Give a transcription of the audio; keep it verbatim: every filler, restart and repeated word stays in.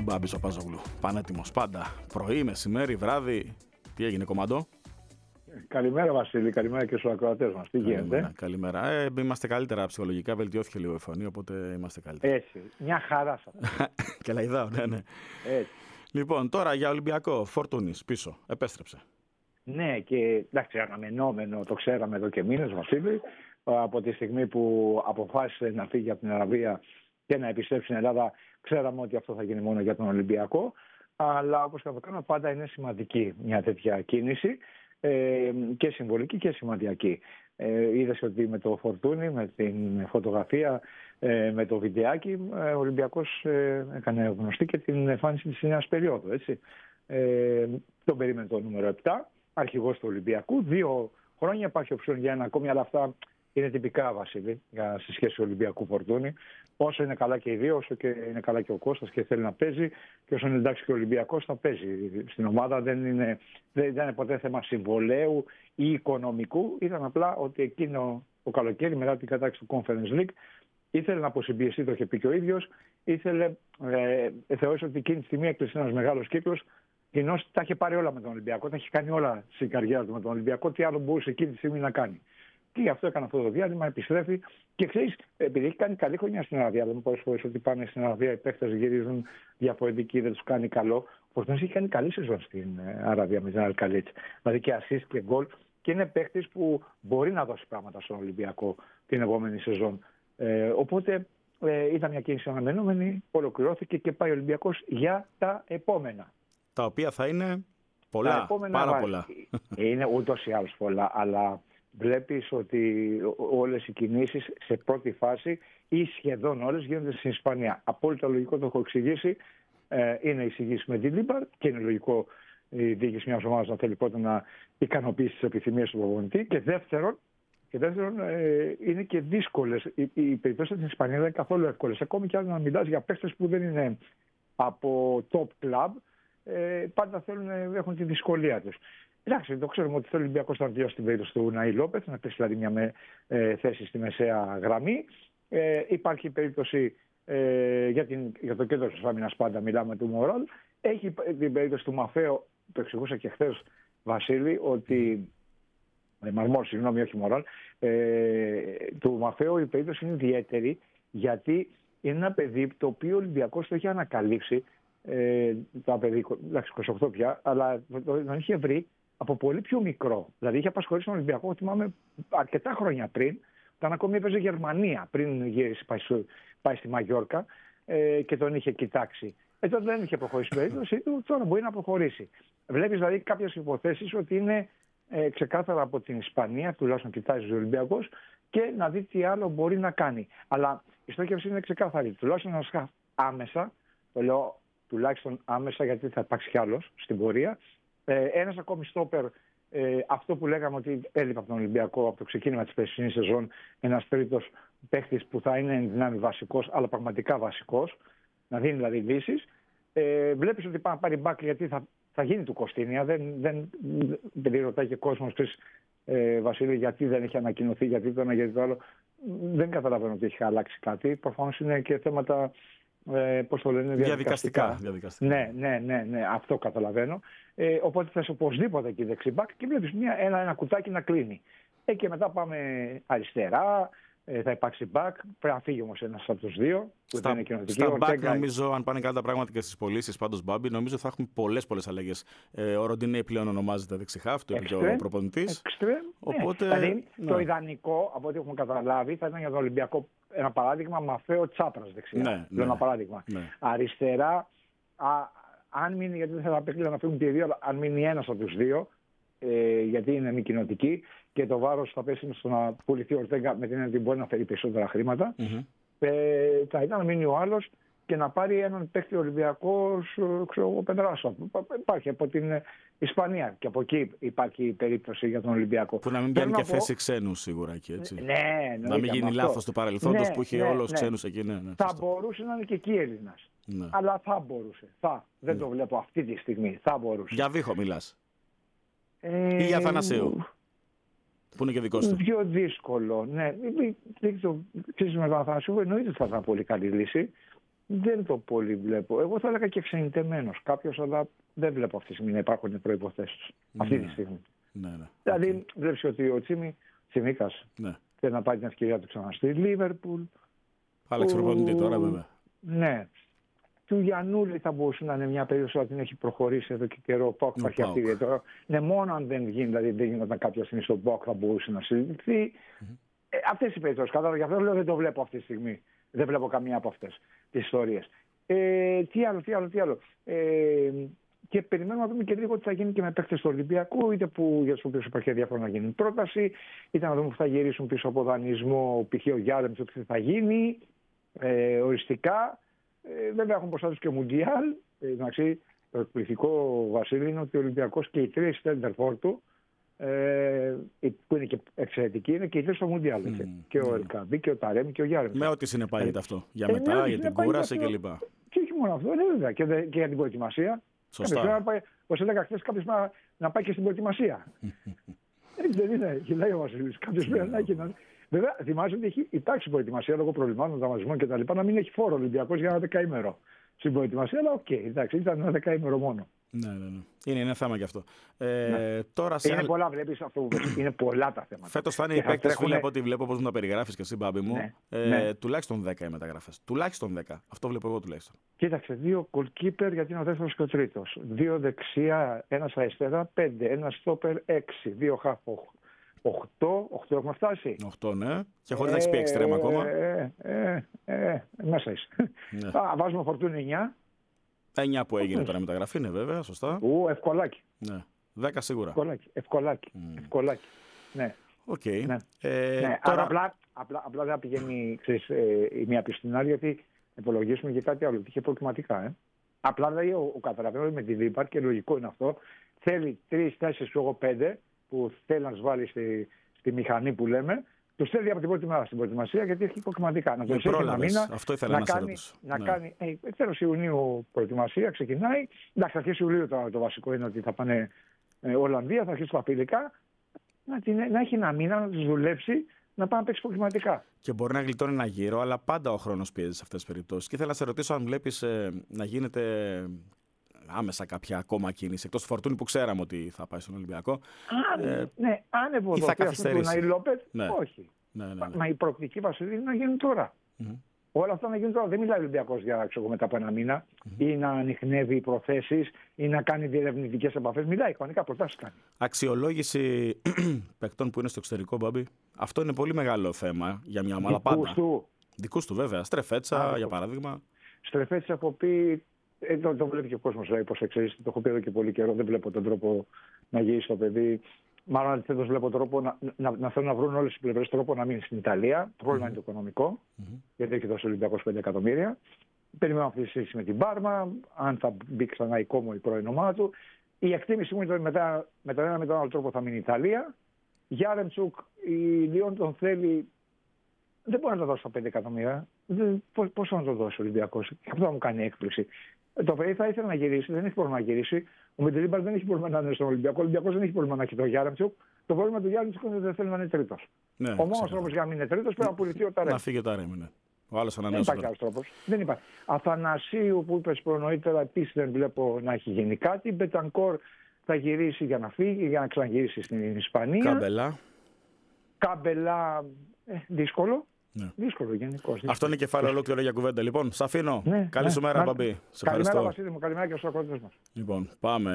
Μπάμπης ο Παζόγλου. Πανέτοιμος πάντα. Πρωί, μεσημέρι, βράδυ. Τι έγινε, κομμαντό? Καλημέρα, Βασίλη. Καλημέρα και στους ακροατές μας. Τι καλημέρα, γίνεται? Καλημέρα. Ε, είμαστε καλύτερα ψυχολογικά. Βελτιώθηκε λίγο η φωνή, οπότε είμαστε καλύτερα. Έτσι. Μια χαρά σας. Και λαϊδάω, ναι, ναι. Έτσι. Λοιπόν, τώρα για Ολυμπιακό. Φορτούνης πίσω. Επέστρεψε. Ναι, και εντάξει, αναμενόμενο, το ξέραμε εδώ και μήνες, Βασίλη. Από τη στιγμή που αποφάσισε να φύγει από την Αραβία και να επιστρέψει στην Ελλάδα, ξέραμε ότι αυτό θα γίνει μόνο για τον Ολυμπιακό. Αλλά όπως καταλαβαίνω, πάντα είναι σημαντική μια τέτοια κίνηση. Ε, και συμβολική και σημαντική. Ε, είδες ότι με το Φορτούνι, με την φωτογραφία, ε, με το βιντεάκι, ε, ο Ολυμπιακός ε, έκανε γνωστή και την εμφάνιση της νέας περίοδου. Έτσι. Ε, τον περίμενε το νούμερο επτά, αρχηγός του Ολυμπιακού. Δύο χρόνια υπάρχει οψιόν για ένα ακόμη, αλλά αυτά είναι τυπικά, Βασίλη, για στη σχέση Ολυμπιακού Φορτούνι. Όσο είναι καλά και οι δύο, όσο και είναι καλά και ο Κώστας και θέλει να παίζει, και όσο είναι εντάξει και ο Ολυμπιακός θα παίζει στην ομάδα. Δεν, είναι, δεν ήταν ποτέ θέμα συμβολέου ή οικονομικού. Ήταν απλά ότι εκείνο το καλοκαίρι, μετά την κατάκτηση του Conference League, ήθελε να αποσυμπιεστεί, το είχε πει και ο ίδιος. Ήθελε, ε, θεώρησε ότι εκείνη τη στιγμή έκλεισε ένας μεγάλος κύκλος. Κοινώς τα είχε πάρει όλα με τον Ολυμπιακό, τα είχε κάνει όλα στην καριέρα του με τον Ολυμπιακό. Τι άλλο μπορούσε εκείνη τη στιγμή να κάνει? Και γι' αυτό έκανε αυτό το διάλειμμα, επιστρέφει. Και ξέρεις, επειδή έχει κάνει καλή χρονιά στην Αραβία, δεν μου πολλές φορές ότι πάνε στην Αραβία, οι παίχτες γυρίζουν διαφορετικοί, δεν τους κάνει καλό. Ο Φορτούνης έχει κάνει καλή σεζόν στην Αραβία με την Αλκαλίτς. Δηλαδή και assist και γκολ. Και είναι παίχτης που μπορεί να δώσει πράγματα στον Ολυμπιακό την επόμενη σεζόν. Ε, οπότε ε, ήταν μια κίνηση αναμενόμενη, ολοκληρώθηκε και πάει ο Ολυμπιακός για τα επόμενα. Τα οποία θα είναι πολλά, πάρα πολλά. Είναι ούτως ή άλλως πολλά, αλλά βλέπεις ότι όλες οι κινήσεις σε πρώτη φάση ή σχεδόν όλες γίνονται στην Ισπανία. Απόλυτα λογικό, το έχω εξηγήσει. Ε, είναι εισηγήσει με την Λίμπαρ και είναι λογικό η διοίκηση μιας ομάδας να θέλει πρώτα να ικανοποιήσει τις επιθυμίες του προπονητή. Και δεύτερον, και δεύτερον ε, είναι και δύσκολες. Οι, οι περιπτώσεις στην Ισπανία δεν είναι καθόλου εύκολες. Ακόμη και αν να μιλάς για παίκτες που δεν είναι από top club, ε, πάντα θέλουν, έχουν τη δυσκολία τους. Εντάξει, το ξέρουμε ότι θέλει ο Ολυμπιακός να βιώσει την περίπτωση του Ναΐ Λόπεθ, να κλείσει δηλαδή μια με, ε, θέση στη μεσαία γραμμή. Ε, υπάρχει περίπτωση ε, για, την, για το κέντρο της άμυνας, πάντα μιλάμε του Μοράλ. Έχει την περίπτωση του Μαφέο, το εξηγούσα και χθες, Βασίλη, ότι. Ε, Μαρμόρ, συγγνώμη, όχι Μοράλ. Ε, του Μαφέο η περίπτωση είναι ιδιαίτερη, γιατί είναι ένα παιδί το οποίο ο Ολυμπιακός το έχει ανακαλύψει. Ε, το παιδί, εντάξει, είκοσι οκτώ πια, αλλά τον είχε βρει από πολύ πιο μικρό. Δηλαδή είχε απασχολήσει τον Ολυμπιακό, θυμάμαι, αρκετά χρόνια πριν, όταν ακόμη έπαιζε Γερμανία, πριν γύρισε, πάει, πάει στη Μαγιόρκα ε, και τον είχε κοιτάξει. Ε, τότε δεν είχε προχωρήσει η περίπτωση του, τώρα μπορεί να προχωρήσει. Βλέπεις δηλαδή κάποιες υποθέσεις ότι είναι ε, ξεκάθαρα από την Ισπανία, τουλάχιστον κοιτάζει ο Ολυμπιακός, και να δει τι άλλο μπορεί να κάνει. Αλλά η στόχευση είναι ξεκάθαρη. Τουλάχιστον να σκάφει άμεσα, το λέω τουλάχιστον άμεσα, γιατί θα υπάρξει κι άλλος στην πορεία. Ε, ένας ακόμη στόπερ, ε, αυτό που λέγαμε ότι έλειπε από τον Ολυμπιακό από το ξεκίνημα της περσινής σεζόν, ένας τρίτος παίχτης που θα είναι εν δυνάμει βασικός, αλλά πραγματικά βασικός, να δίνει δηλαδή λύσεις. Ε, βλέπεις ότι πάει να πάρει μπακ, γιατί θα, θα γίνει του Κωστίνια. Δεν, δεν, δεν ρωτάει και κόσμος, ξέρεις, ε, Βασίλη, γιατί δεν έχει ανακοινωθεί, γιατί το ένα, γιατί το άλλο. Δεν καταλαβαίνω ότι έχει αλλάξει κάτι. Προφανώς είναι και θέματα. Ε, πώς το λένε, διαδικαστικά. διαδικαστικά. Ναι, ναι, ναι, ναι, αυτό καταλαβαίνω. Ε, οπότε θες οπωσδήποτε εκεί δεξιμπάκ και βλέπεις μια, ένα, ένα κουτάκι να κλείνει. Ε, και μετά πάμε αριστερά, ε, θα υπάρξει μπακ. Πρέπει να φύγει όμως ένας από τους δύο. Στα, στα μπακ, νομίζω, αν πάνε καλά τα πράγματα και στις πωλήσεις, πάντως Μπάμπη, νομίζω θα έχουμε πολλές πολλές αλλαγές. Ε, ο Ροντινέι πλέον ονομάζεται δεξιχάφ, το είπε και ο προπονητής. Οπότε, ναι. Δηλαδή, ναι. Το ιδανικό, από ό,τι έχουμε καταλάβει, θα ήταν για τον Ολυμπιακό ένα παράδειγμα, Μαφέο Τσάπρας δεξιά. Ναι, ναι. Ένα παράδειγμα. Ναι. Αριστερά, α, αν μείνει, γιατί δεν θα απεκλείω να φύγουν και οι δύο, αλλά αν μείνει ένας από τους δύο, ε, γιατί είναι μη κοινοτική και το βάρος θα πέσει στο να πουληθεί ο Ορτέγκα, με την έννοια ότι μπορεί να φέρει περισσότερα χρήματα. Mm-hmm. Ε, θα ήταν να μείνει ο άλλος και να πάρει έναν παίκτη Ολυμπιακός, ξέρω εγώ, Πεντράσο. Υπάρχει από την Ισπανία και από εκεί υπάρχει περίπτωση για τον Ολυμπιακό. Που να μην πιάνει και πω... θέση ξένους σίγουρα εκεί, έτσι. Ναι, να μην γίνει λάθος του παρελθόντος, ναι, που είχε ναι, όλος ναι. ξένους εκεί. Ναι, ναι, θα μπορούσε να είναι και εκεί Έλληνας. Ναι. Αλλά θα μπορούσε. Θα. Δεν ναι. το βλέπω αυτή τη στιγμή. Θα μπορούσε. Για Βίχο μιλάς. Ε... Ή για Αθανασίου. Που είναι και δικός του. Πιο δύσκολο. Ναι. Ξέρεις, με τον Αθανασίου εννοείται ότι θα ήταν πολύ καλή λύση. δεν το πολύ βλέπω. Εγώ θα έλεγα και εξενητεμένος κάποιος, αλλά δεν βλέπω αυτή τη στιγμή να υπάρχουν προϋποθέσεις. Ναι. Αυτή τη στιγμή. Ναι, ναι. Δηλαδή, okay. βλέπεις ότι ο Τσίμι, Τσιμίκας, ναι. θέλει να πάει την ευκαιρία του ξανά στη Λίβερπουλ. Άλλαξε προπονητή τώρα, βέβαια. Ναι. Του Γιαννούλη θα μπορούσε να είναι μια περίοδος που την έχει προχωρήσει εδώ και καιρό. Ο Πόκ θα έχει αυτή τώρα. Ναι, μόνο αν δεν γίνει, δηλαδή δεν γινόταν κάποια στιγμή στον Πόκ θα μπορούσε να συζητηθεί. Mm-hmm. Ε, αυτές οι περιπτώσεις, κατάλαβα, γι' αυτό λέω δεν το βλέπω αυτή τη στιγμή. Δεν βλέπω καμία από αυτές τις ιστορίες. Ε, τι άλλο, τι άλλο, τι άλλο. Ε, και περιμένουμε να δούμε και λίγο τι θα γίνει και με παίκτες του Ολυμπιακού, είτε που για τους οποίους υπάρχει ενδιαφέρον να γίνει πρόταση, είτε να δούμε που θα γυρίσουν πίσω από δανεισμό, π.χ. ο Γιάρεμτσουκ, τι θα γίνει ε, οριστικά. Ε, βέβαια έχουν μπροστά τους και Μουντιάλ. Ε, εντάξει, το εκπληκτικό, Βασίλη, είναι ότι ο Ολυμπιακός και οι τρεις στέντερφορ του, ε, που είναι και εξαιρετικοί, είναι και οι τρεις στο Μουντιάλ. Mm, και ο Ελκαμπή και ο Ταρέμι και ο Γιάρεμτσουκ. Με ό,τι συνεπάγεται ε, αυτό. Για μετά, ε, για την κούραση κλπ. Και όχι μόνο αυτό, είναι βέβαια. Και, δε, και για την προετοιμασία. Σωστά. Όπως έλεγα χθες, κάποιος να, να πάει και στην προετοιμασία. Έτσι δεν είναι, γελάει ο Βασίλης. Κάποιος πρέπει να έχει. Να... Βέβαια, θυμάσαι ότι έχει υπάρξει προετοιμασία λόγω προβλημάτων, δαμασμών κτλ. Να μην έχει φόρο ο Ολυμπιακός για ένα δεκαήμερο στην προετοιμασία, αλλά οκ, okay, εντάξει, ήταν ένα δεκαήμερο μόνο. Ναι, ναι, ναι. Είναι ένα θέμα γι' αυτό. Ε, ναι. Τώρα σε... Είναι πολλά, βλέπεις αυτό που βλέπεις. Είναι πολλά τα θέματα. Φέτος θα είναι οι παίκτες, φίλε, από ό,τι βλέπω, όπως μου τα περιγράφεις και εσύ, Μπάμπη μου. Ναι. Ε, ναι. Τουλάχιστον δέκα οι μεταγραφές. Τουλάχιστον δέκα. Αυτό βλέπω εγώ τουλάχιστον. Κοίταξε, δύο goalkeeper γιατί είναι ο δεύτερος και ο τρίτος. Δύο δεξιά, ένας αριστερά, πέντε. Ένα στόπερ, έξι. Δύο χαφ, οχτώ. Οχτώ έχουμε φτάσει. Οχτώ, ναι. Και χωρίς να έχεις πει εξτρέμ ακόμα. Ε, ε, ε, ε, μέσα είσαι. Ναι. Α, βάζουμε Φορτούνη εννιά. εννιά που έγινε τώρα μεταγραφή, είναι βέβαια, σωστά. Ου, ευκολάκι. Ναι. δέκα σίγουρα. Ευκολάκι. Ευκολάκι. Mm. Ευκολάκι. Ναι. Okay. Ναι. Ε, ναι. Τώρα... απλά, απλά, απλά δεν πηγαίνει ξέρεις, ε, η μία πίσω στην άλλη, γιατί υπολογίσουμε και κάτι άλλο. Είχε προκριματικά. Ε. Απλά δηλαδή ο, ο καταλαβαίνω με τη Δίπαρ και λογικό είναι αυτό. Θέλει τρεις, τέσσερις, εγώ πέντε που θέλει να του βάλει στη, στη μηχανή που λέμε. Του στέλνει από την πρώτη μέρα στην προετοιμασία γιατί έχει προκριματικά. Να τον έχει ένα μήνα. Αυτό ήθελα να, να κάνει, να ναι. κάνει. Ε, τέλος Ιουνίου προετοιμασία ξεκινάει. Εντάξει, αρχές Ιουλίου το, το βασικό είναι ότι θα πάνε ε, Ολλανδία, θα αρχίσει τα φιλικά. Να, την, να έχει ένα μήνα να του δουλέψει, να πάει να παίξει προκριματικά. Και μπορεί να γλιτώνει ένα γύρο, αλλά πάντα ο χρόνος πιέζει σε αυτές τις περιπτώσεις. Και ήθελα να σε ρωτήσω αν βλέπεις ε, να γίνεται άμεσα κάποια ακόμα κίνηση, εκτός του Φορτούνη που ξέραμε ότι θα πάει στον Ολυμπιακό. Α, ε, ναι, αν ευοδοθεί αυτό του Ναϊ Λόπετ, ναι. όχι. Ναι, ναι, ναι. Μα η προοπτική, Βασίλη, είναι να γίνουν τώρα. Mm-hmm. Όλα αυτά να γίνουν τώρα. Δεν μιλάει ο Ολυμπιακός για ξέρω, μετά από ένα μήνα mm-hmm. ή να ανιχνεύει προθέσεις ή να κάνει διερευνητικές επαφές. Μιλάει, κανονικά προτάσεις κάνει. Αξιολόγηση παικτών που είναι στο εξωτερικό, Μπάμπη. Αυτό είναι πολύ μεγάλο θέμα για μια ομάδα πάντα. Του. Δικούς του, βέβαια. Στρεφέτσα, Α, για παράδειγμα. Στρεφέτσα, έχω πει. Ε, το, το βλέπει και ο κόσμος, δηλαδή, πώς εξελίσσεται. Το έχω πει εδώ και πολύ καιρό. Δεν βλέπω τον τρόπο να γυρίσει το παιδί. Μάλλον αντιθέτως βλέπω τρόπο να, να, να θέλουν να βρουν όλες οι πλευρές τρόπο να μείνει στην Ιταλία. Το πρόβλημα mm-hmm. είναι το οικονομικό, mm-hmm. γιατί έχει δώσει ο Ολυμπιακός πέντε εκατομμύρια. Περιμένουμε αυτή τη συζήτηση με την Πάρμα, αν θα μπει ξανά η Κόμο η πρώην ομάδα του. Η εκτίμηση μου είναι ότι μετά, με τον ένα με τον άλλο τρόπο θα μείνει η Ιταλία. Γιάρεμτσουκ, η Λιόν τον θέλει. Δεν μπορεί να το δώσει τα πέντε εκατομμύρια. Πώς θα το δώσει ο Ολυμπιακός. Αυτό θα μου κάνει έκπληξη. Το παιδί θα ήθελε να γυρίσει, δεν έχει πρόβλημα να γυρίσει. Ο Μεντελίμπαρ δεν έχει πρόβλημα να είναι στον Ολυμπιακό. Ο Ολυμπιακός δεν έχει πρόβλημα να έχει τον Γιάρεμτσουκ. Το πρόβλημα του Γιάρεμτσουκ είναι ότι δεν θέλει να είναι τρίτος. Ναι, ο μόνος τρόπος για να μην είναι τρίτος πρέπει να πουληθεί ο Ταρέμι. Να φύγει ο Ταρέμι, ναι. Ο άλλος δεν υπάρχει άλλος τρόπος. Δεν υπάρχει. Αθανασίου που είπες προνόητερα επίσης δεν βλέπω να έχει γίνει κάτι. Μπετανκόρ θα γυρίσει για να φύγει, για να ξαναγυρίσει στην Ισπανία. Καμπελά. Καμπελά, ε, δύσκολο. Ναι. Δύσκολο γενικώς. Αυτό είναι κεφάλαιο ολόκληρο για κουβέντα. Λοιπόν, σ' αφήνω. Ναι, καλή ναι, σου μέρα, ναι. Μπαμπή. Καλημέρα, Βασίλη μου. Καλημέρα και στους ακροατές μας. Λοιπόν, πάμε.